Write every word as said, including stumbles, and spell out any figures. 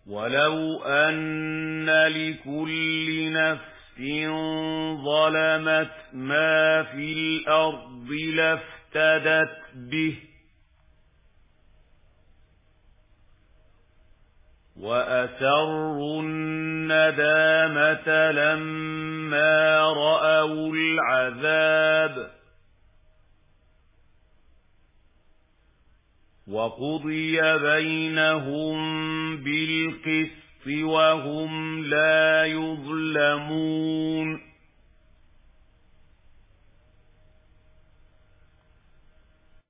ولو أن لكل نفس ظلمت ما في الأرض لافتدت به وأسروا الندامة لما رأوا العذاب وقضي بينهم بالقسط وهم لا يظلمون